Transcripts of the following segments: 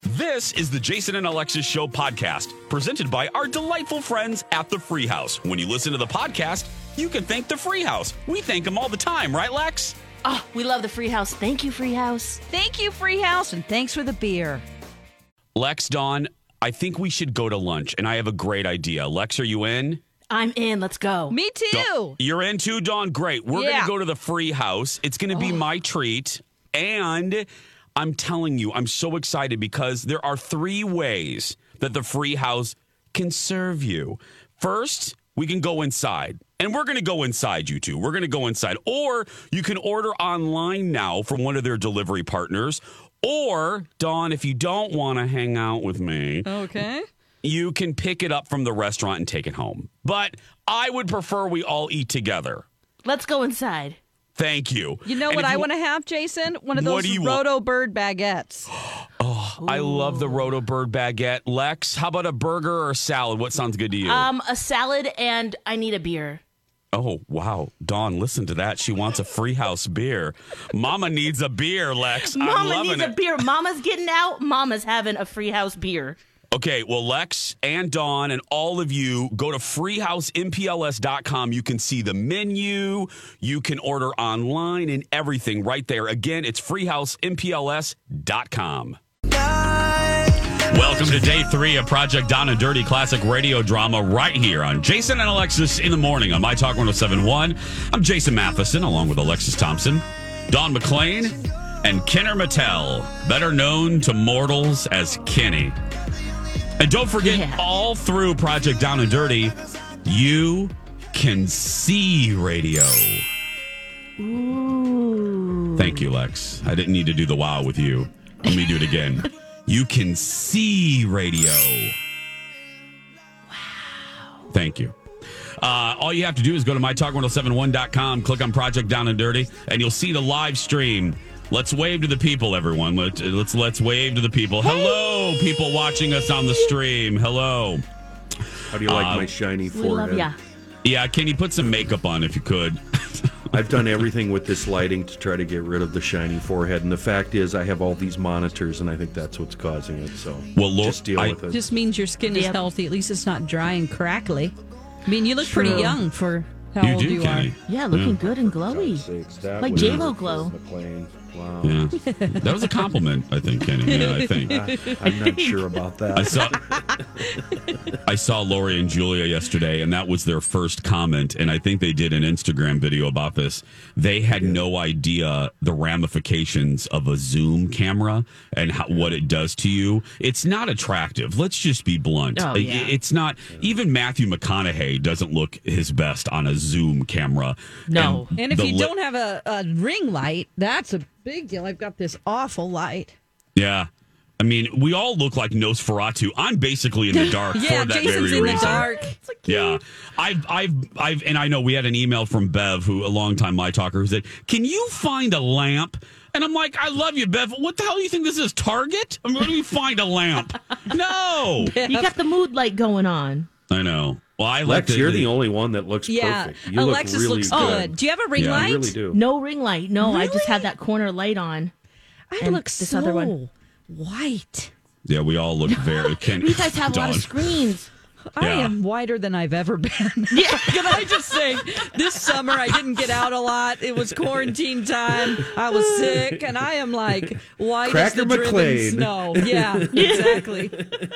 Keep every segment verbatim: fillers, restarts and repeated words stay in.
This is the Jason and Alexis Show podcast, presented by our delightful friends at the Free House. When you listen to the podcast, you can thank the Free House. We thank them all the time, right, Lex? Oh, we love the Free House. Thank you, Free House. Thank you, Free House, and thanks for the beer. Lex, Dawn, I think we should go to lunch, and I have a great idea. Lex, are you in? I'm in. Let's go. Me too. Dawn, you're in too, Dawn? Great. We're Yeah. going to go to the Free House. It's going to be Oh. my treat, and I'm telling you, I'm so excited because there are three ways that the Free House can serve you. First, we can go inside, and we're going to go inside, you two. We're going to go inside. Or you can order online now from one of their delivery partners. Or, Dawn, if you don't want to hang out with me, Okay. you can pick it up from the restaurant and take it home. But I would prefer we all eat together. Let's go inside. Thank you. You know And what if I you- want to have, Jason? One of What those do you want? Roto Bird baguettes. Oh, I love the Roto Bird baguette. Lex, how about a burger or a salad? What sounds good to you? Um, a salad, and I need a beer. oh, wow. Dawn, listen to that. She wants a Free House beer. Mama needs a beer, Lex. I'm Mama loving needs it. a beer. Mama's getting out. Mama's having a Free House beer. Okay, well, Lex and Dawn and all of you, go to free house m p l s dot com. You can see the menu. You can order online and everything right there. Again, it's free house m p l s dot com. Welcome to day three of Project Down and Dirty classic radio drama right here on Jason and Alexis in the morning on My Talk one oh seven point one. I'm Jason Matheson along with Alexis Thompson, Dawn McClain, and Kenner Mattel, better known to mortals as Kenny. And don't forget, Yeah. all through Project Down and Dirty, you can see radio. Ooh. Thank you, Lex. I didn't need to do the wow with you. Let me do it again. You can see radio. Wow. Thank you. Uh, all you have to do is go to my talk one oh seven one dot com, click on Project Down and Dirty, and you'll see the live stream. Let's wave to the people, everyone. Let's let's, let's wave to the people. Hello, people watching us on the stream. Hello. How do you like Uh, my shiny We love forehead? ya. Yeah, can you put some makeup on if you could? I've done everything with this lighting to try to get rid of the shiny forehead, and the fact is I have all these monitors, and I think that's what's causing it. So Well, Lo- just deal I- with it. Just means your skin is Yep. healthy. At least it's not dry and crackly. I mean, you look pretty True. young for how you old do, you Kenny. Yeah, looking good and glowy. Sakes, that Like was J-Lo glow. McLean. Wow. Yeah, that was a compliment, I think, Kenny. Yeah, I think. I, I'm not sure about that. I saw I saw Lori and Julia yesterday, and that was their first comment. And I think they did an Instagram video about this. They had no idea the ramifications of a Zoom camera and how, what it does to you. It's not attractive. Let's just be blunt. Oh, yeah. It- It's not. Even Matthew McConaughey doesn't look his best on a Zoom camera. No. And if the you li- don't have a, a ring light, that's a big deal. I've got this awful light. Yeah. I mean, we all look like Nosferatu. I'm basically in the dark Yeah, for that Jason's very in reason. the dark. Yeah, I've, I've, I've, and I know we had an email from Bev, who a longtime My Talker, who said, "Can you find a lamp?" And I'm like, "I love you, Bev. What the hell do you think this is? Target? I'm going to find a lamp." No, You got the mood light going on. I know. Well, I like Lex, the, you're the only one that looks Yeah, perfect. You Alexis look really looks good. good. Do you have a ring Yeah, light? You really do. No ring light. No, I just Really? had that corner light on. I And look this so other one. white. Yeah, we all look very. Can, You guys have a lot of Dawn. screens. I Yeah. am whiter than I've ever been. Yeah. Can I just say, this summer I didn't get out a lot. It was quarantine time. I was sick, and I am like white Cracker as the driven McLean. snow. Yeah, exactly.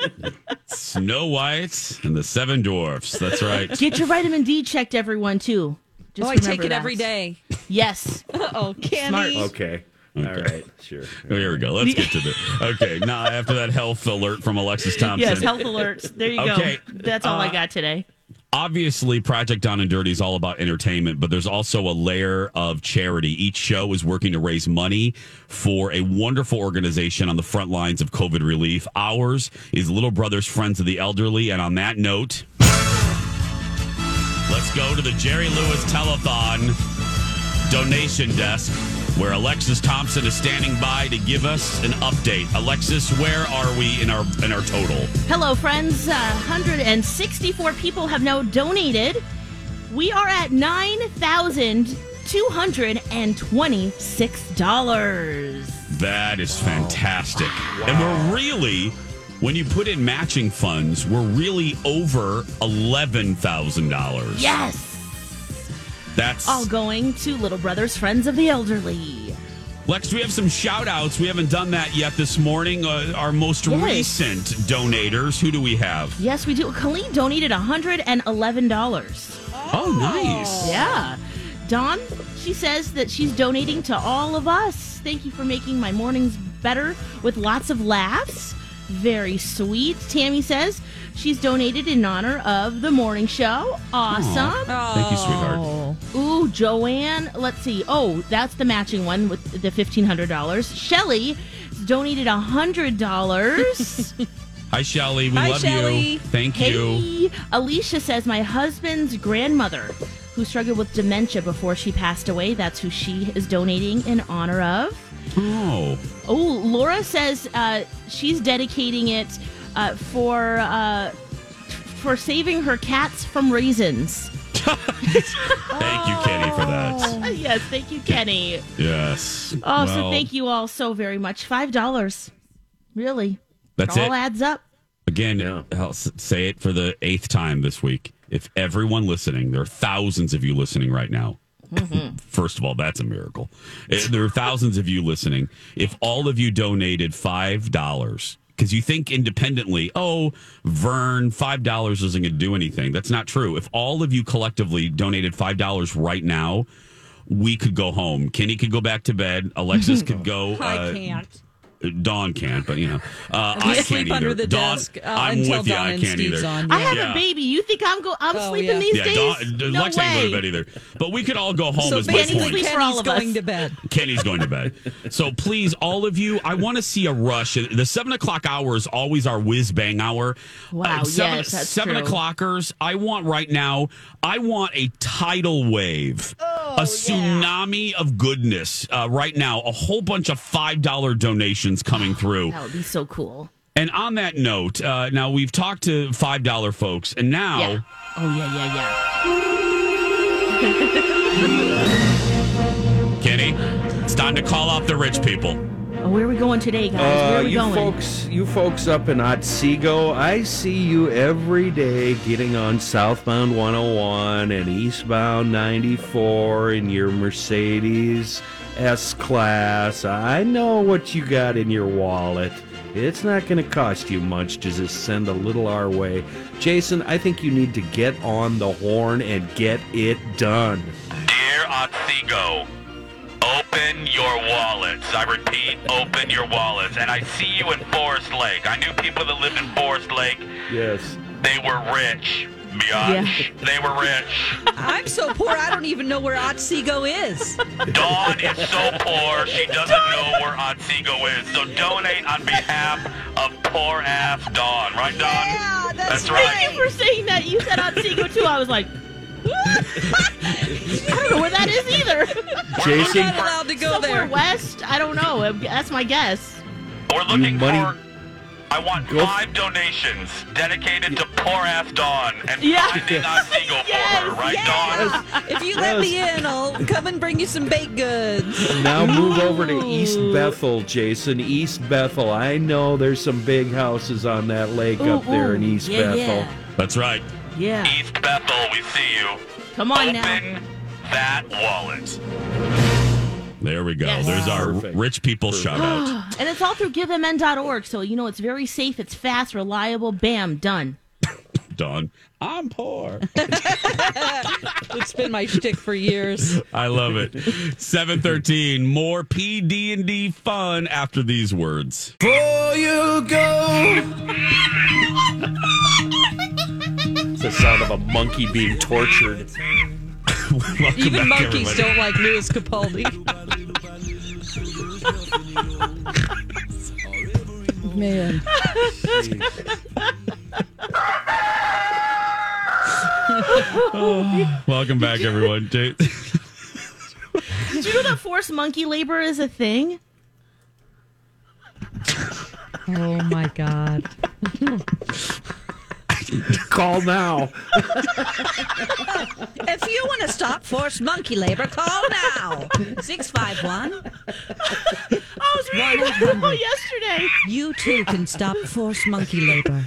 Snow White and the Seven Dwarfs. That's right. Get your vitamin D checked, everyone, too. Just Oh, I remember take it that. every day. Yes. Oh, Kenny. Okay. All right. Sure. Oh, here we go. Let's get to the. Okay, now after that health alert from Alexis Thompson. Yes, health alerts. There you Okay. go. That's all Uh, I got today. Obviously, Project Down and Dirty is all about entertainment, but there's also a layer of charity. Each show is working to raise money for a wonderful organization on the front lines of COVID relief. Ours is Little Brothers Friends of the Elderly. And on that note, let's go to the Jerry Lewis Telethon donation desk, where Alexis Thompson is standing by to give us an update. Alexis, where are we in our in our total? Hello, friends. Uh, one hundred sixty-four people have now donated. We are at nine thousand two hundred twenty-six dollars. That is fantastic. And we're really, when you put in matching funds, we're really over eleven thousand dollars. Yes. That's All going to Little Brothers Friends of the Elderly. Lex, we have some shout outs. We haven't done that yet this morning. Uh, our most Yes. recent donators. Who do we have? Yes, we do. Colleen donated one hundred eleven dollars. Oh, nice. Yeah. Dawn, she says that she's donating to all of us. Thank you for making my mornings better with lots of laughs. Very sweet. Tammy says she's donated in honor of the morning show. Awesome. Thank you, sweetheart. Oh. Ooh, Joanne, let's see. Oh, that's the matching one with the fifteen hundred dollars. Shelly donated one hundred dollars. Hi, Shelly. We Hi, love Shelley. you. Thank Hey, you. Alicia says my husband's grandmother, who struggled with dementia before she passed away, that's who she is donating in honor of. Oh, Oh, Laura says uh, she's dedicating it uh, for uh, for saving her cats from raisins. thank you, Kenny, for that. Yes, thank you, Kenny. Yes. Oh, so Well, thank you all so very much. Five dollars, really. That's it all it. adds up. Again, Yeah. I'll s- say it for the eighth time this week. If everyone listening, there are thousands of you listening right now. First of all, that's a miracle. Eh, There are thousands of you listening. If all of you donated five dollars, because you think independently, oh, Vern, five dollars isn't going to do anything. That's not true. If all of you collectively donated five dollars right now, we could go home. Kenny could go back to bed. Alexis could go. I uh, can't. Dawn can't, but you know, uh, We I can't sleep either. under the Dawn, desk uh, I'm until with you. Dawn I and can't Steve's either. on. I have Yeah. a baby. You think I'm go? I'm Oh, sleeping yeah. these Yeah, days? Dawn, no Lex way. ain't going to bed either. But we could all go home. So is my basically, point. sleep for all Kenny's of us. going to bed. Kenny's going to bed. So please, all of you, I want to see a rush. The seven o'clock hour is always our whiz bang hour. Wow, seven, yes, that's seven true. o'clockers. I want right now. I want a tidal wave, Oh, a tsunami of goodness. Uh, right now, a whole bunch of five dollar donations coming through. That would be so cool. And on that note, uh, now we've talked to five dollar folks, and now. Yeah. Oh yeah, yeah, yeah. Kenny, it's time to call out the rich people. Oh, where are we going today, guys? Where Uh, are we you going? folks, you folks up in Otsego, I see you every day getting on southbound one oh one and eastbound ninety-four in your Mercedes S-Class. I know what you got in your wallet. It's not going to cost you much to just send a little our way. Jason, I think you need to get on the horn and get it done. Dear Otsego, open your wallets. I repeat, open your wallets. And I see you in Forest Lake. I knew people that lived in Forest Lake. Yes. They were rich. Beyond. They were rich. I'm so poor, I don't even know where Otsego is. Dawn is so poor, she doesn't know where Otsego is. So donate on behalf of poor ass Dawn. Right, Dawn? Yeah, that's right. Thank you for saying that. You said Otsego too. I was like, I don't know where that is either. Jason, I'm not allowed to go Somewhere there. west. I don't know. That's my guess. We're looking money- for... I want Go- five donations dedicated to poor ass Dawn and Yeah. finding Otsego for Yes, her. Right, yes. Dawn? If you let me in, I'll come and bring you some baked goods. now move over to East Bethel, Jason. East Bethel. I know there's some big houses on that lake Ooh, up there in ooh. East Yeah, Bethel. yeah. That's right. Yeah. East Bethel, we see you. Come on Open now. that wallet. There we go. Yes. There's our Perfect. rich people shout out. And it's all through give m n dot org, so you know it's very safe, it's fast, reliable. Bam, done. Dawn, I'm poor. It's been my shtick for years. I love it. seven thirteen, more P D and D fun after these words. Before you go. It's the sound of a monkey being tortured. Welcome Even back, monkeys everybody. don't like Louis Capaldi. Man. Welcome back, everyone. Jay- Did you know that forced monkey labor is a thing? Oh my God. Call now. If you want to stop forced monkey labor, call now. six five one. I was reading that article yesterday. You too can stop forced monkey labor.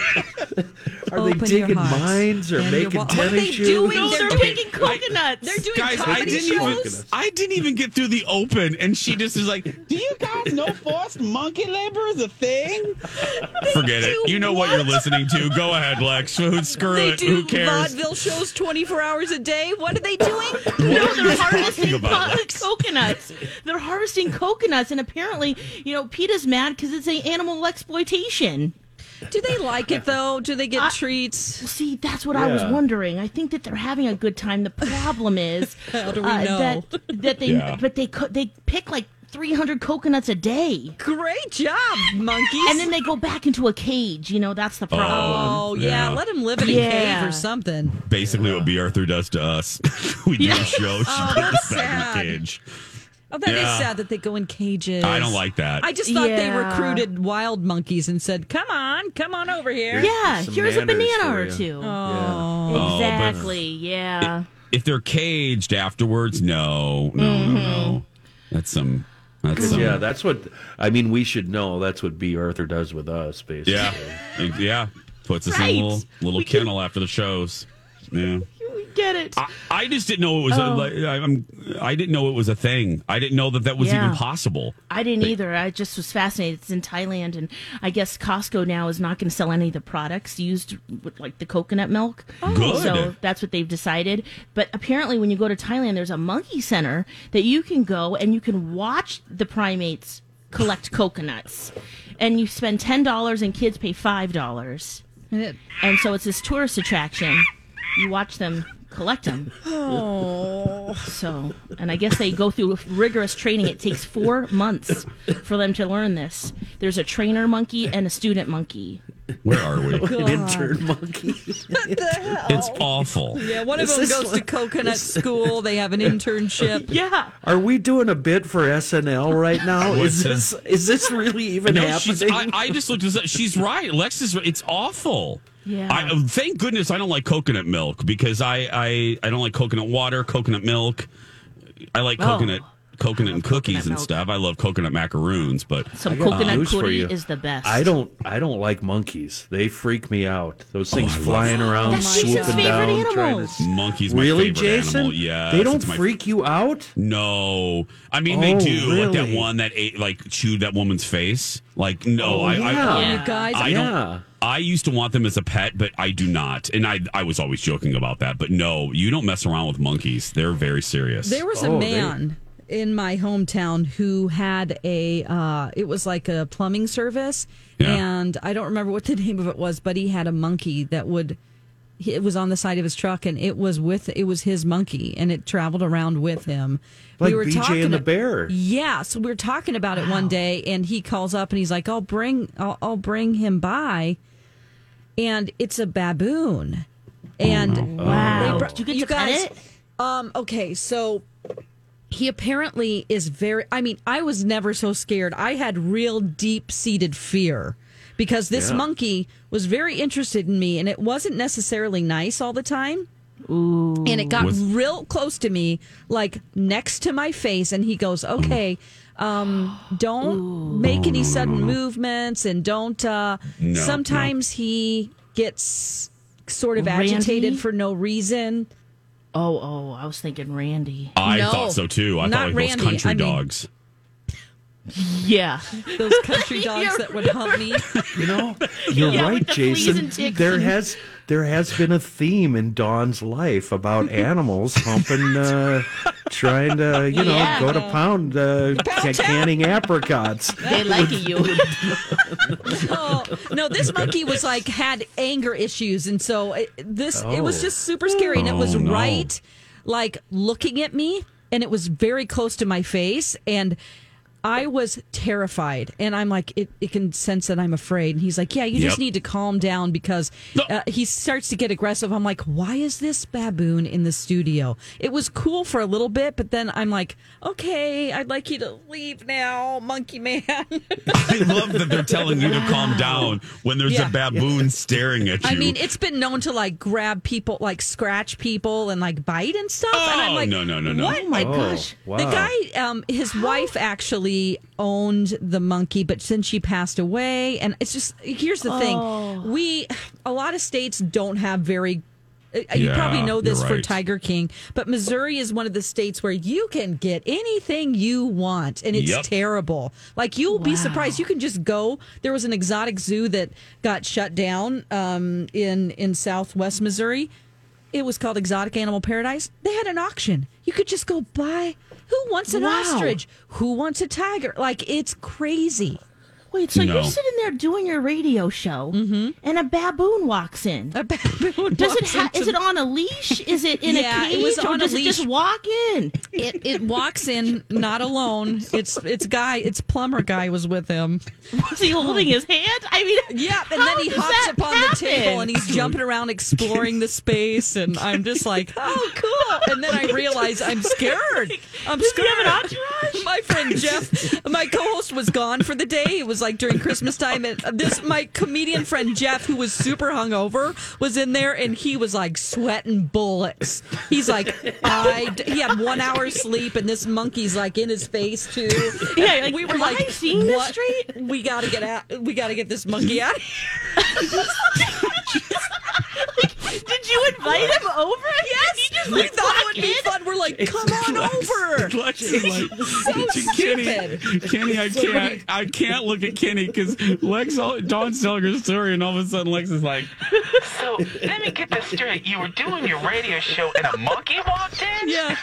Are Open they your digging hearts mines or and your making wa- What are tennis they shoes? doing? No, they're They're making coconuts. They're doing Guys, I comedy didn't even shows. I didn't even get through the open, and she just is like, Do you guys know forced monkey labor is a thing? forget it. You know what you're listening to. Go ahead, Lex. Screw They it. do Who cares? vaudeville shows twenty-four hours a day. What are they doing? No, they're talking harvesting about, co- Lex? coconuts. They're harvesting coconuts, and apparently, you know, PETA's mad because it's a animal exploitation. Do they like it though? Do they get I- treats? Well, see, that's what I was Yeah. wondering. I think that they're having a good time. The problem is How do we uh, know? that that they Yeah. but they co- they pick like three hundred coconuts a day. Great job, monkeys. And then they go back into a cage. You know, that's the problem. oh yeah, Yeah. let them live in a Yeah. cave or something. Basically, what B. Arthur does to us. we do Yeah. a show. She Oh, puts that's us back in sad. the cage. Oh, that is Yeah. sad that they go in cages. I don't like that. I just thought they Yeah. recruited wild monkeys and said, "Come on, come on over here." Yeah, Some here's a manners banana for or you. two. Oh. Oh, but- Exactly. yeah. If they're caged afterwards, no, no, no, no. That's some. That's some. Yeah, that's what I mean. We should know. That's what B. Arthur does with us, basically. Yeah, yeah. Puts us Right. in a little little We can- kennel after the shows. Yeah. We get it. I, I just didn't know it was. Oh. A, like, I, I'm. I didn't know it was a thing. I didn't know that that was Yeah. even possible. I didn't either. I just was fascinated. It's in Thailand, and I guess Costco now is not going to sell any of the products used with like the coconut milk. Good. So that's what they've decided. But apparently, when you go to Thailand, there's a monkey center that you can go and you can watch the primates collect coconuts, and you spend ten dollars, and kids pay five dollars. And it- And so it's this tourist attraction. You watch them collect them. oh. So, and I guess they go through rigorous training. It takes four months for them to learn this. There's a trainer monkey and a student monkey. Where are we? An intern monkey. What the hell? It's awful. Yeah, one of Is them this goes to like- coconut school. They have an internship. Yeah. Are we doing a bit for S N L right now? What's Is this is this really even No, she's, happening? I, I just looked at this. She's right. Lex is. It's awful. Yeah. I, thank goodness I don't like coconut milk because I, I, I don't like coconut water, coconut milk. I like Oh. coconut coconut and cookies coconut and milk. stuff. I love coconut macaroons, but Some I got coconut news for curry you. is the best. I don't I don't like monkeys. They freak me out. Those things I love flying them. around, That's Jason's swooping favorite down, trying animals. to. monkey's my Really, favorite Jason? animal. Yes, they don't it's my- freak you out. No, I mean they Oh, do. Like that really? one that ate, like chewed that woman's face. Like no, Oh, I, yeah. I, You guys, I Yeah. don't. I used to want them as a pet, but I do not. And I, I was always joking about that. But no, you don't mess around with monkeys. They're very serious. there was a Oh, they- man in my hometown who had a, uh, it was like a plumbing service. Yeah. And I don't remember what the name of it was, but he had a monkey that would, he- it was on the side of his truck and it was with, it was his monkey and it traveled around with him. Like B J and the a- Bear. Yeah, so we were talking about it one day, and he calls up and he's like, "I'll bring, I'll, I'll bring him by," and it's a baboon. And Wow. they br- Did you get you to pet guys- it? Um. Okay, so he apparently is very. I mean, I was never so scared. I had real deep seated fear because this Yeah. monkey was very interested in me, and it wasn't necessarily nice all the time. Ooh. And it got Was- real close to me, like next to my face, and he goes, "Okay, um, don't make any sudden movements, and don't." Uh, No, sometimes he gets sort of Randy? agitated for no reason. Oh, oh, I was thinking Randy. I No, thought so too. I not thought like Randy. those country I mean- dogs. Yeah. Those country dogs that would hump me. You know, you're Yeah, right, with the fleas Jason. and ticks There and- has there has been a theme in Dawn's life about animals humping, uh, trying to you know Yeah. go to pound, uh, ca- canning apricots. They like you. Oh no, this monkey was like had anger issues, and so it, this it was Oh. just super scary, and it was Oh, no. right, like looking at me, and it was very close to my face, and I was terrified, and I'm like, it, it can sense that I'm afraid. And he's like, yeah, you just Yep. need to calm down because uh, he starts to get aggressive. I'm like, why is this baboon in the studio? It was cool for a little bit, but then I'm like, okay, I'd like you to leave now, monkey man. I love that they're telling you to calm down when there's Yeah. a baboon staring at you. I mean, it's been known to like grab people, like scratch people and like bite and stuff. and I'm Oh, like, no, no, no, no. What? Oh my Oh, gosh. wow. The guy, um, his wife actually owned the monkey, but since she passed away, and it's just, here's the Oh. thing. We, a lot of states don't have very, uh, you Yeah, probably know this you're for right. Tiger King, but Missouri is one of the states where you can get anything you want, and it's Yep. terrible. Like, you'll be surprised. You can just go. There was an exotic zoo that got shut down um, in, in southwest Missouri. It was called Exotic Animal Paradise. They had an auction. You could just go buy. Who wants an Wow. ostrich? Who wants a tiger? Like, it's crazy. Wait, so No. you're sitting there doing your radio show, and a baboon walks in. A baboon Does it walks ha- into- is it on a leash? Is it in Yeah, a it cage? was or on a does it leash. just walk in? It, it walks in not alone. It's it's guy. It's plumber guy was with him. Was he holding his hand? I mean, Yeah, and how then he does hops that upon happen? the table and he's jumping around exploring the space, and I'm just like, oh, cool. And then I realize I'm scared. I'm Does he scared. have an entourage? My friend Jeff, my co-host, was gone for the day. It was like during Christmas time, and this my comedian friend Jeff, who was super hungover, was in there, and he was like sweating bullets. He's like, I. He had one hour sleep, and this monkey's like in his face too. Yeah, like, we were am like, I seeing this "What? straight?" We gotta get out. We gotta get this monkey out of here. Did you invite him over? Yes, He just we like thought it would be walked in? fun. We're like, come on over. Lex is like, Kenny, stupid. Kenny, I can't, I can't look at Kenny because Lex, Dawn's telling her story, and all of a sudden Lex is like, So, let me get this straight. You were doing your radio show and a monkey walked in? Yeah.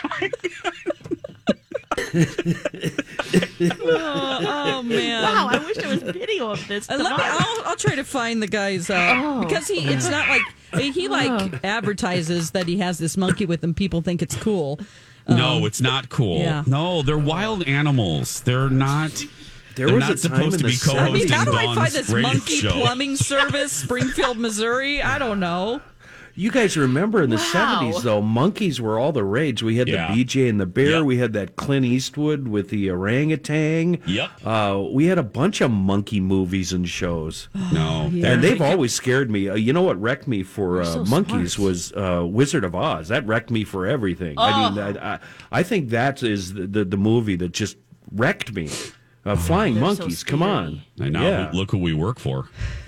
oh, oh, man. Wow, I wish there was video of this. Uh, let me, tomorrow. I'll, I'll try to find the guy's uh, Oh. because he it's not like he like advertises that he has this monkey with him. People think it's cool. no, it's not cool. yeah. No, they're wild animals. They're not. There they're was not a time supposed in to the be I co-hosting mean, how do I Dawn's find this radio monkey show. plumbing service, Springfield, Missouri? I don't know. You guys remember in the Wow. seventies, though, monkeys were all the rage. We had Yeah. the B J and the Bear. Yep. We had that Clint Eastwood with the orangutan. Yep. Uh, we had a bunch of monkey movies and shows. No, And they've always scared me. Uh, you know what wrecked me for uh, so monkeys smart. was uh, Wizard of Oz. That wrecked me for everything. I mean, I, I, I think that is the, the, the movie that just wrecked me. Uh, flying They're so monkeys, come on. I know. Yeah. Look who we work for.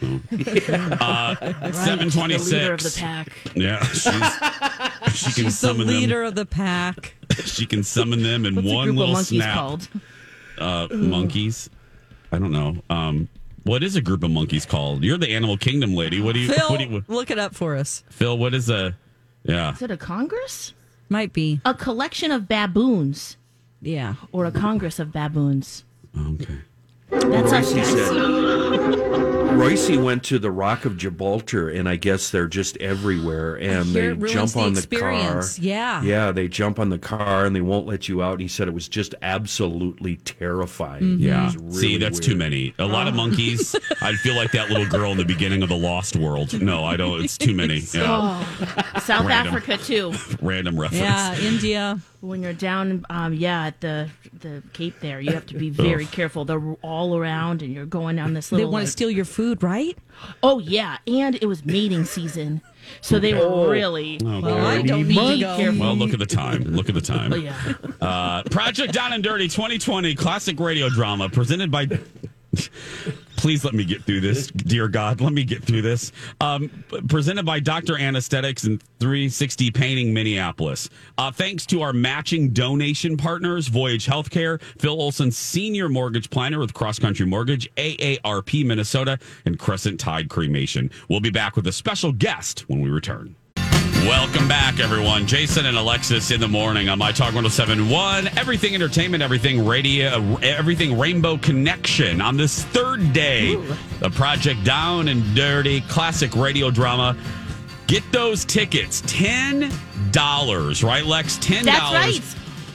uh, Seven The leader of the twenty-six. pack. Yeah, she's, she can He's the summon leader of the pack. them. She can summon them in What's a one group of little monkeys snap. called? Uh, monkeys. I don't know. Um, what is a group of monkeys called? You're the animal kingdom lady. What do you? Phil, What do you? look it up for us. Phil, what is a? Yeah. Is it a congress? Might be. A collection of baboons, Yeah. or a congress of baboons. Okay. That's us, He guys. said, Royce went to the Rock of Gibraltar, and I guess they're just everywhere. And hear they it ruins jump the on the car. experience. Yeah. Yeah, they jump on the car and they won't let you out. And he said it was just absolutely terrifying. Mm-hmm. It Yeah. was really See, that's too weird. many. A lot of monkeys. I'd feel like that little girl in the beginning of the Lost World. No, I don't. It's too many. Yeah. Oh, South Random. Africa too. Random reference. Yeah, India. When you're down, um, yeah, at the the Cape there, you have to be very careful. They're all around, and you're going down this They little. want to like- steal your food, right? Oh yeah, and it was mating season, so they were really. Oh, Well, God. I don't need to go. careful. Well, look at the time. Look at the time. Oh, yeah. Uh, Project Down and Dirty twenty twenty classic radio drama presented by. Please let me get through this, dear God. Let me get through this. Um, p- presented by Doctor Anesthetics and three sixty Painting Minneapolis. Uh, thanks to our matching donation partners, Voyage Healthcare, Phil Olson, Senior Mortgage Planner with Cross Country Mortgage, A A R P Minnesota, and Crescent Tide Cremation. We'll be back with a special guest when we return. Welcome back, everyone. Jason and Alexis in the morning on My Talk one oh seven point one. Everything entertainment, everything radio, everything Rainbow Connection on this third day of Project Down and Dirty classic radio drama. Get those tickets. ten dollars, right, Lex? ten dollars. That's right.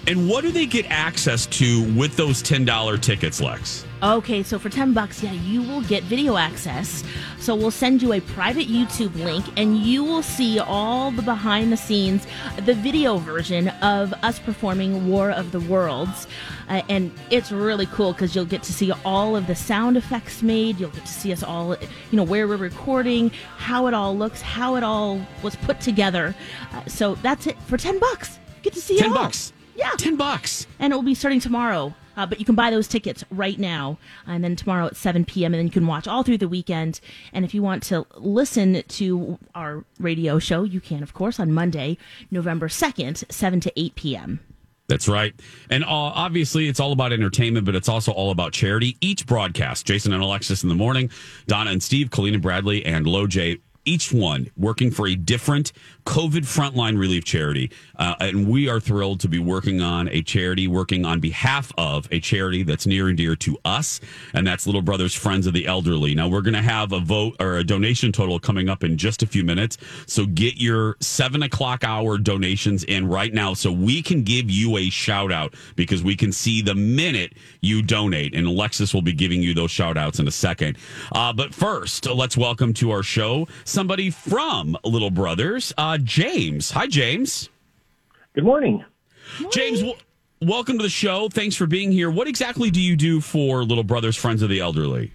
And what do they get access to with those ten dollars tickets, Lex? Okay, so for ten bucks, yeah, you will get video access. So we'll send you a private YouTube link and you will see all the behind the scenes, the video version of us performing War of the Worlds. Uh, and it's really cool because you'll get to see all of the sound effects made. You'll get to see us all, you know, where we're recording, how it all looks, how it all was put together. Uh, so that's it for ten bucks. Get to see it ten all. bucks. Yeah. ten bucks. And it will be starting tomorrow. Uh, but you can buy those tickets right now. And then tomorrow at seven p.m. And then you can watch all through the weekend. And if you want to listen to our radio show, you can, of course, on Monday, November second, seven to eight p.m. That's right. And uh, obviously, it's all about entertainment, but it's also all about charity. Each broadcast, Jason and Alexis in the morning, Donna and Steve, Colleen and Bradley, and Lo J, each one working for a different COVID frontline relief charity. Uh, and we are thrilled to be working on a charity, working on behalf of a charity that's near and dear to us, and that's Little Brothers Friends of the Elderly. Now, we're going to have a vote or a donation total coming up in just a few minutes. So get your seven o'clock hour donations in right now so we can give you a shout out because we can see the minute you donate. And Alexis will be giving you those shout outs in a second. Uh, but first, let's welcome to our show somebody from Little Brothers, uh, James. Hi, James. Good morning. James, w- welcome to the show. Thanks for being here. What exactly do you do for Little Brothers Friends of the Elderly?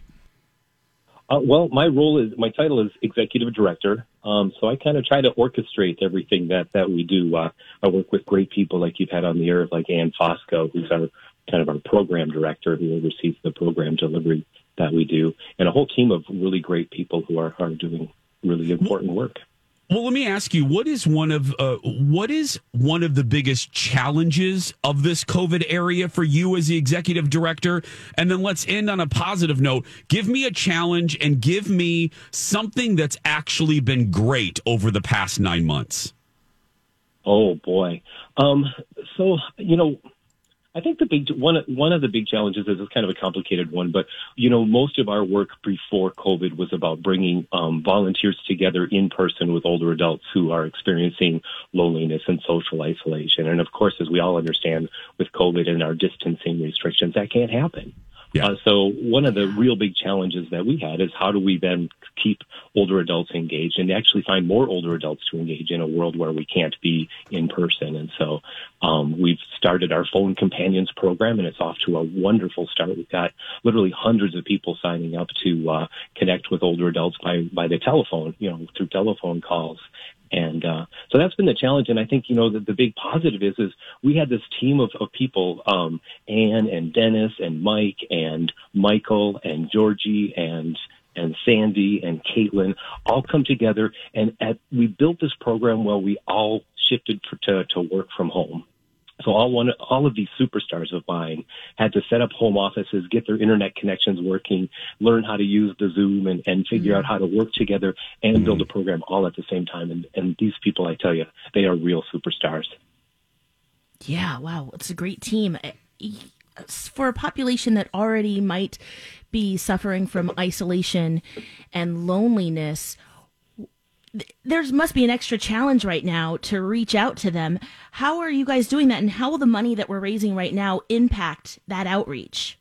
Uh, well, my role is, my title is executive director. Um, so I kind of try to orchestrate everything that, that we do. Uh, I work with great people like you've had on the air, like Ann Fosco, who's our kind of our program director who oversees the program delivery that we do, and a whole team of really great people who are, are doing really important work. Well, let me ask you, what is one of uh, what is one of the biggest challenges of this COVID area for you as the executive director? And then let's end on a positive note. Give me a challenge and give me something that's actually been great over the past nine months. Oh boy. Um, so, you know, I think the big one one of the big challenges is it's kind of a complicated one, but you know, most of our work before COVID was about bringing um, volunteers together in person with older adults who are experiencing loneliness and social isolation. And of course, as we all understand, with COVID and our distancing restrictions, that can't happen. Yeah. Uh, so one of the real big challenges that we had is how do we then keep older adults engaged and actually find more older adults to engage in a world where we can't be in person. And so um, we've started our Phone Companions program, and it's off to a wonderful start. We've got literally hundreds of people signing up to uh, connect with older adults by, by the telephone, you know, through telephone calls. And uh, so that's been the challenge. And I think, you know, the, the big positive is, is we had this team of, of people, um, Anne and Dennis and Mike and Michael and Georgie and and Sandy and Caitlin all come together. And at, we built this program while we all shifted for, to, to work from home. So all one, all of these superstars of mine had to set up home offices, get their internet connections working, learn how to use the Zoom and, and figure mm-hmm. out how to work together and mm-hmm. build a program all at the same time. And, and these people, I tell you, they are real superstars. Yeah, wow. It's a great team. For a population that already might be suffering from isolation and loneliness, there must be an extra challenge right now to reach out to them. How are you guys doing that, and how will the money that we're raising right now impact that outreach?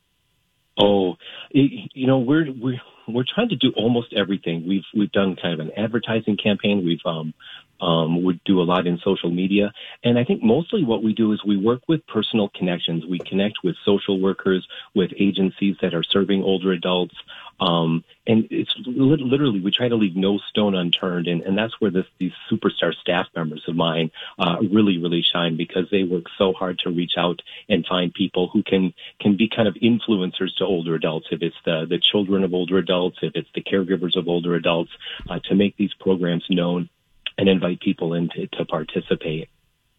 Oh, you know, we're we're we're trying to do almost everything. We've we've done kind of an advertising campaign. We've um um we do a lot in social media, and I think mostly what we do is we work with personal connections. We connect with social workers, with agencies that are serving older adults. Um, and it's literally, we try to leave no stone unturned. And, and that's where this, these superstar staff members of mine, uh, really, really shine because they work so hard to reach out and find people who can, can be kind of influencers to older adults. If it's the, the children of older adults, if it's the caregivers of older adults, uh, to make these programs known and invite people in to, to participate.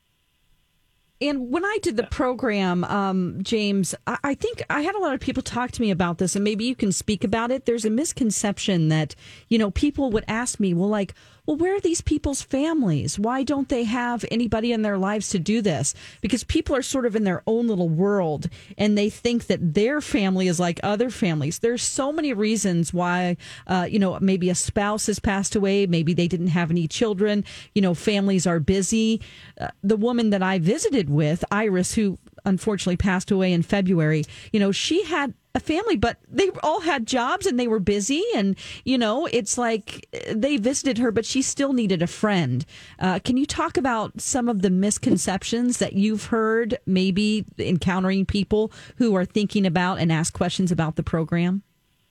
And when I did the program, um, James, I, I think I had a lot of people talk to me about this, and maybe you can speak about it. There's a misconception that, you know, people would ask me, well, like, well, where are these people's families? Why don't they have anybody in their lives to do this? Because people are sort of in their own little world, and they think that their family is like other families. There's so many reasons why, uh, you know, maybe a spouse has passed away. Maybe they didn't have any children. You know, families are busy. Uh, the woman that I visited with, Iris, who unfortunately passed away in February, you know, she had a family, but they all had jobs and they were busy. And, you know, it's like they visited her, but she still needed a friend. Uh, can you talk about some of the misconceptions that you've heard, maybe encountering people who are thinking about and ask questions about the program?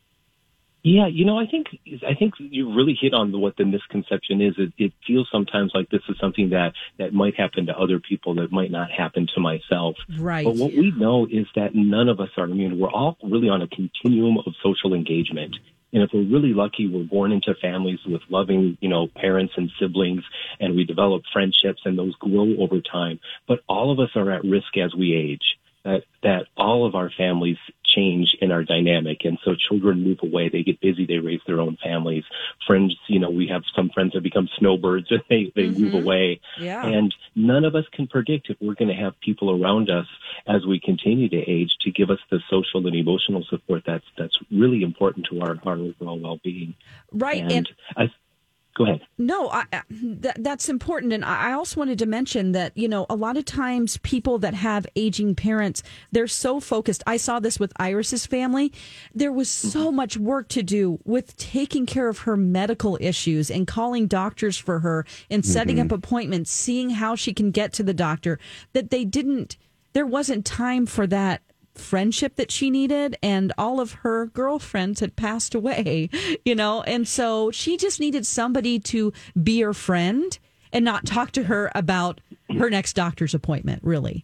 Yeah, you know, I think I think you really hit on what the misconception is. It, it feels sometimes like this is something that, that might happen to other people that might not happen to myself. Right. But what we know is that none of us are immune. We're all really on a continuum of social engagement. And if we're really lucky, we're born into families with loving, you know, parents and siblings, and we develop friendships, and those grow over time. But all of us are at risk as we age. That that all of our families change in our dynamic, and so children move away. They get busy. They raise their own families. Friends, you know, we have some friends that become snowbirds, and they they Mm-hmm. move away. Yeah. And none of us can predict if we're going to have people around us as we continue to age to give us the social and emotional support that's that's really important to our, our overall well-being. Right. And, And- I. Go ahead. No, I, I- th- that's important. And I I also wanted to mention that, you know, a lot of times people that have aging parents, they're so focused. I saw this with Iris's family. There was so much work to do with taking care of her medical issues and calling doctors for her and setting up appointments, seeing how she can get to the doctor, that they didn't, there wasn't time for that friendship that she needed, and all of her girlfriends had passed away, you know, and so she just needed somebody to be her friend and not talk to her about her next doctor's appointment, really.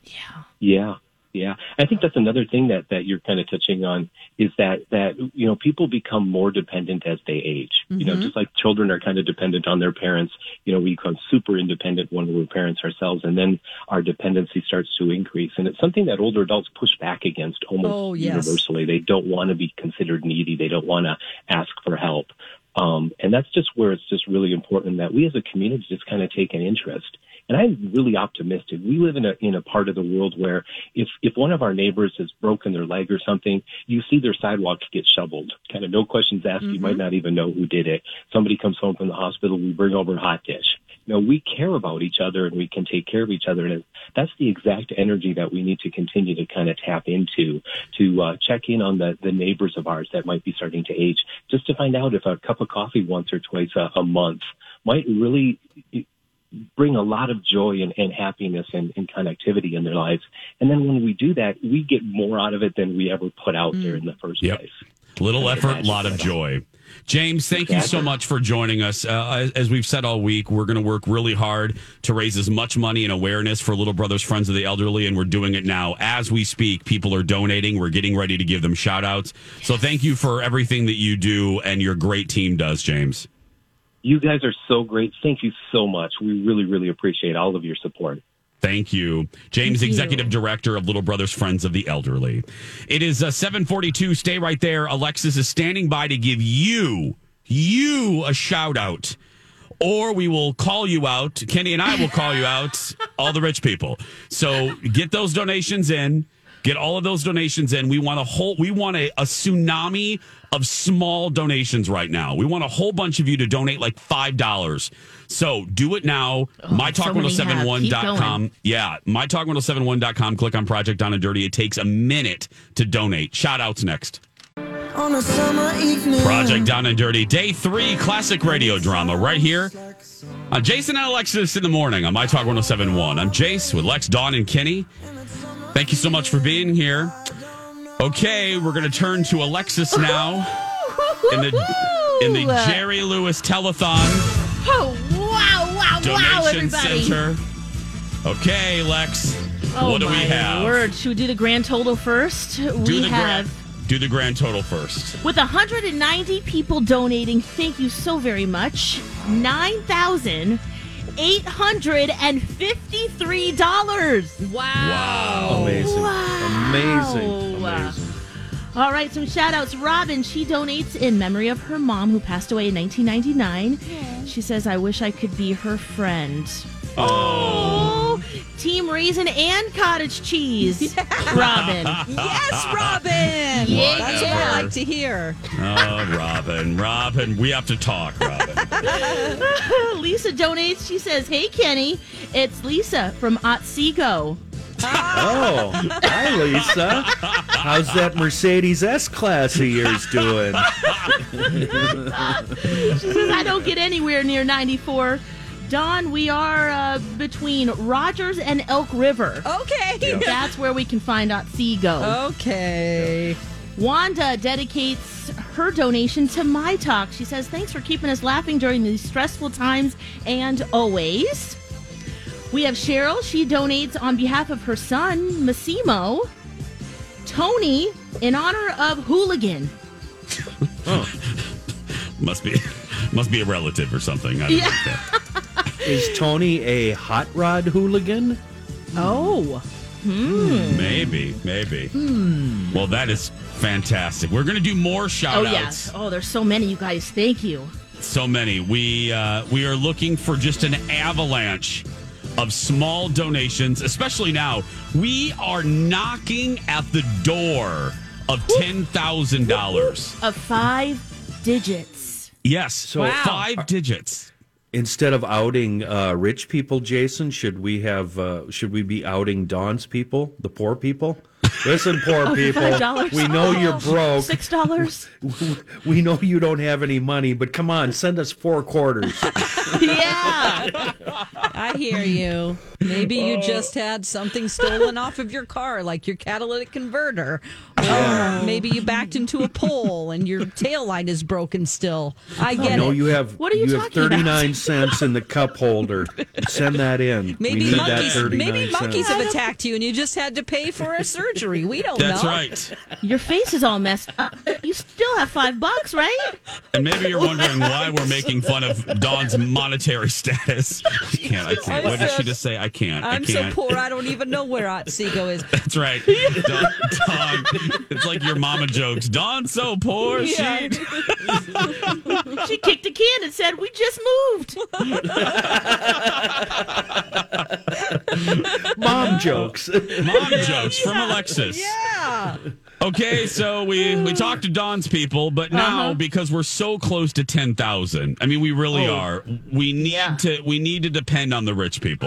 Yeah. Yeah. I think that's another thing that, that you're kind of touching on is that, that, you know, people become more dependent as they age. Mm-hmm. You know, just like children are kind of dependent on their parents, you know, we become super independent when we're parents ourselves, and then our dependency starts to increase. And it's something that older adults push back against almost Oh, yes. universally. They don't want to be considered needy. They don't want to ask for help. Um, and that's just where it's just really important that we as a community just kind of take an interest. And I'm really optimistic. We live in a in a part of the world where if if one of our neighbors has broken their leg or something, you see their sidewalk get shoveled. Kind of no questions asked. Mm-hmm. You might not even know who did it. Somebody comes home from the hospital, we bring over a hot dish. You know, we care about each other and we can take care of each other. And that's the exact energy that we need to continue to kind of tap into, to uh, check in on the, the neighbors of ours that might be starting to age, just to find out if a cup of coffee once or twice a, a month might really bring a lot of joy and, and happiness and, and connectivity in their lives. And then when we do that, we get more out of it than we ever put out there in the first Yep. place. Little effort, lot of joy. James, thank you so much for joining us. Uh, as we've said all week, we're going to work really hard to raise as much money and awareness for Little Brothers Friends of the Elderly, and we're doing it now. As we speak, people are donating. We're getting ready to give them shout-outs. So thank you for everything that you do and your great team does, James. You guys are so great. Thank you so much. We really, really appreciate all of your support. Thank you. James, Thank you. Executive Director of Little Brothers Friends of the Elderly. It is uh, seven forty-two. Stay right there. Alexis is standing by to give you, you a shout out. Or we will call you out. Kenny and I will call you out, all the rich people. So get those donations in. Get all of those donations in. We want a whole, we want a, a tsunami of small donations right now. We want a whole bunch of you to donate like five dollars. So do it now. Oh, my talk so ten many seventy-one dot com. have. Keep Yeah, my talk ten seventy-one dot com. Click on Project Down and Dirty. It takes a minute to donate. Shout outs next. On a summer evening. Project Down and Dirty, day three, classic radio drama right here. Uh, Jason and Alexis in the morning on My Talk ten seventy-one. I'm Jace with Lex, Dawn, and Kenny. Thank you so much for being here. Okay, we're going to turn to Alexis now in the in the Jerry Lewis Telethon Oh, wow, wow, wow, Donation everybody. Center. Okay, Lex, Oh, what do we my have? Word. Should we do the grand total first? Do we the have, grand, do the grand total first. with one hundred ninety people donating, thank you so very much, nine thousand eight hundred fifty-three dollars. Wow. Amazing. Wow. Amazing. Amazing. All right, some shout outs. Robin, she donates in memory of her mom who passed away in nineteen ninety-nine. She says, I wish I could be her friend. Oh. Team Raisin and Cottage Cheese. Robin. Yes, Robin. Yeah. That's what I like to hear. Oh, Robin. Robin, we have to talk, Robin. Lisa donates. She says, "Hey, Kenny, it's Lisa from Otsego." Oh, hi, Lisa. How's that Mercedes S-Class of yours doing? She says, "I don't get anywhere near ninety-four. Don, we are uh, between Rogers and Elk River. Okay. That's where we can find Otsego." Okay. Wanda dedicates her donation to My Talk. She says, "Thanks for keeping us laughing during these stressful times and always." We have Cheryl. She donates on behalf of her son, Massimo. Tony, in honor of Hooligan. Oh. Must be must be a relative or something. I don't Yeah. know. Is Tony a hot rod hooligan? Oh. Hmm. Maybe, maybe. Well, that is fantastic. We're going to do more shout Oh, outs. yes. Oh, there's so many, you guys. Thank you. So many. We uh, we are looking for just an avalanche of small donations, especially now. We are knocking at the door of ten thousand dollars. Of five digits. Yes, So- so Wow. five digits. Instead of outing uh, rich people, Jason, should we have? Uh, should we be outing Dawn's people, the poor people? Listen, poor Oh, people, five dollars. we know you're broke. Six dollars. We know you don't have any money, but come on, send us four quarters. Yeah. I hear you. Maybe you just had something stolen off of your car, like your catalytic converter. Or maybe you backed into a pole and your tail light is broken still. I get I know it. you have. What are you have talking about? thirty-nine cents in the cup holder. Send that in. Maybe we need that monkeys, thirty-nine maybe monkeys cents. have attacked you and you just had to pay for a surgery. We don't That's know. right. Your face is all messed up. You still have five bucks, right? And maybe you're wondering why we're making fun of Dawn's monetary status. I can't. I can't. What did she just say? I can't. I'm I so can't. poor I don't even know where Otsego is. That's right. Dawn, Dawn, it's like your mama jokes. Dawn's so poor. Yeah. She. She kicked a can and said, "We just moved." Mom jokes. Mom jokes from Alexis. Yeah. Okay, so we we talked to Dawn's people, but now Uh-huh. because we're so close to ten thousand, I mean, we really Oh. are. We need Yeah. to we need to depend on the rich people.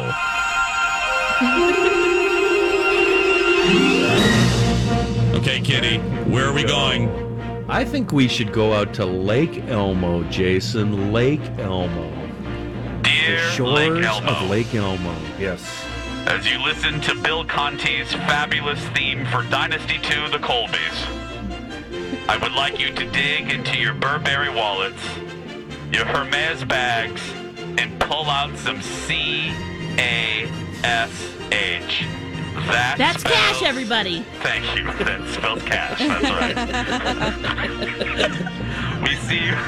Okay, Kitty, where are we going? I think we should go out to Lake Elmo, Jason. Lake Elmo. Dear The shores Lake Elmo, of Lake Elmo. Yes. as you listen to Bill Conti's fabulous theme for Dynasty two, The Colbys, I would like you to dig into your Burberry wallets, your Hermes bags, and pull out some C A S H. That That's spells- cash, everybody. Thank you. That spells cash. That's right. we see you.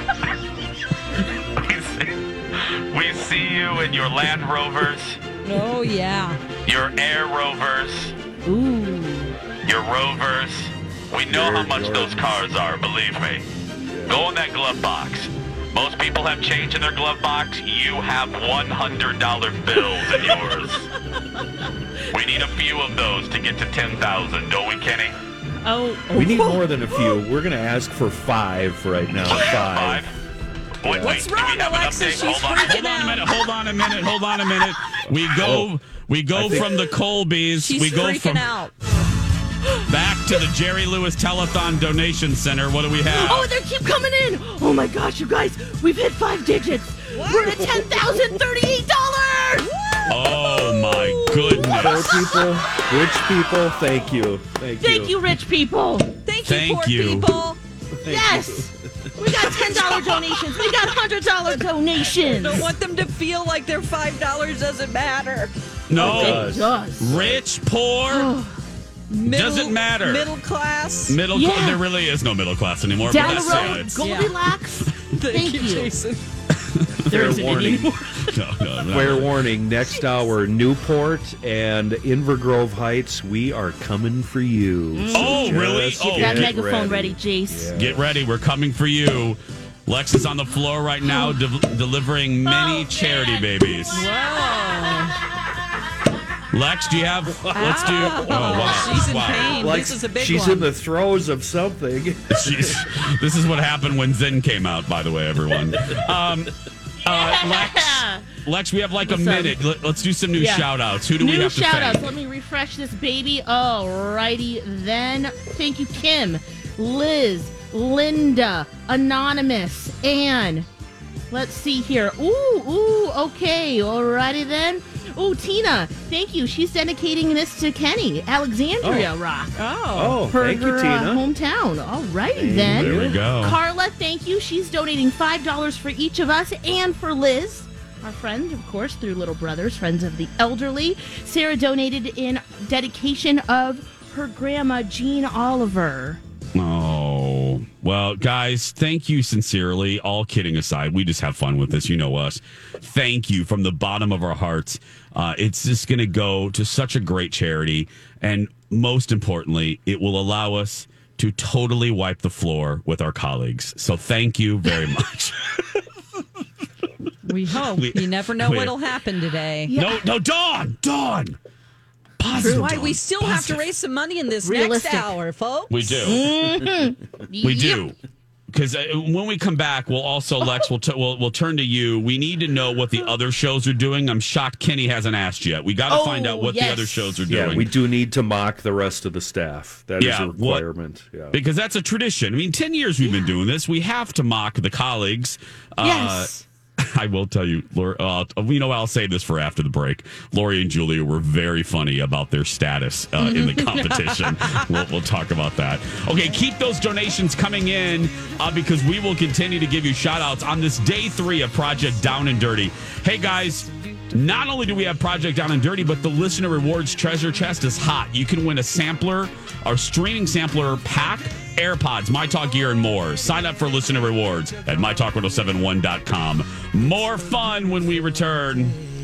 we, see, we see you in your Land Rovers, Oh, yeah. your Air Rovers, Ooh. your Rovers. We know how much those cars are, believe me. Go in that glove box. Most people have change in their glove box. You have one hundred dollar bills in yours. We need a few of those to get to ten thousand, don't we, Kenny? Oh. We need more than a few. We're going to ask for five right now. Five. Wait, What's wait, do wrong, we have an Alexis? update? She's Hold on. freaking Hold on a out. minute. Hold on a minute. Hold on a minute. We go. Oh, we go I think- from the Colbys. She's we go freaking from out. back to the Jerry Lewis Telethon Donation Center. What do we have? Oh, they keep coming in. Oh my gosh, you guys, we've hit five digits. We're at ten thousand thirty-eight dollars. Oh my Poor goodness. people, rich people, thank you. Thank, Thank you, rich people. Thank you, Thank poor you. people. Yes. We got ten dollar donations. We got one hundred dollar donations. Don't want them to feel like their five dollars doesn't matter. No. It does. Rich, poor, Middle, Doesn't matter. Middle class. middle. Yeah. There really is no middle class anymore. Down but the that's road, it. Goldilocks. Thank you. Jason. Fair warning. No, no, no. Fair warning. Next hour, Newport and Invergrove Heights. We are coming for you. Oh, just really? Oh. Get that get megaphone ready, Jace. Yeah. Get ready. We're coming for you. Lex is on the floor right now de- delivering many Oh, charity man. babies. Wow. Lex, do you have? Let's do. Oh wow, She's in wow. pain. Like This is a big she's one. in the throes of something. She's, this is what happened when Zen came out. By the way, everyone. Um, uh, Lex, Lex, we have like What's a up? minute. Let, us do some new Yeah. shout outs. Who do New we have to shout outs. thank? Let me refresh this baby. Alrighty then. Thank you, Kim, Liz, Linda, Anonymous, Anne. Let's see here. Ooh, ooh, okay. Alrighty then. Ooh, Tina, thank you. She's dedicating this to Kenny, Alexandria Rock. Oh, Her, thank you, her, uh, Tina. hometown. Alrighty then. There we go. Carla, thank you. She's donating five dollars for each of us and for Liz, our friend, of course, through Little Brothers, Friends of the Elderly. Sarah donated in dedication of her grandma, Jean Oliver. Oh, well, guys, thank you sincerely. All kidding aside, we just have fun with this. You know us. Thank you from the bottom of our hearts. Uh, it's just going to go to such a great charity. And most importantly, it will allow us to totally wipe the floor with our colleagues. So thank you very much. We hope. We- you never know we- what'll happen today. No, no, Dawn, Dawn. Positive, Why Dawn. we still have to Positive. raise some money in this Realistic. next hour, folks. We do. We do. Because uh, when we come back, we'll also, Lex, we'll, t- we'll we'll turn to you. We need to know what the other shows are doing. I'm shocked Kenny hasn't asked yet. We got to Oh, find out what the yes. other shows are Yeah, doing. we do need to mock the rest of the staff. That is Yeah, a what- requirement. Yeah. Because that's a tradition. I mean, ten years we've been doing this. We have to mock the colleagues. Yes. Uh, I will tell you, Lori, uh, you know, I'll say this for after the break. Lori and Julia were very funny about their status uh, in the competition. we'll, we'll talk about that. Okay, keep those donations coming in uh, because we will continue to give you shout outs on this day three of Project Down and Dirty. Hey, guys. Not only do we have Project Down and Dirty, but the Listener Rewards Treasure Chest is hot. You can win a sampler, our streaming sampler pack, AirPods, My Talk Gear, and more. Sign up for Listener Rewards at my talk ten seventy-one dot com. More fun when we return.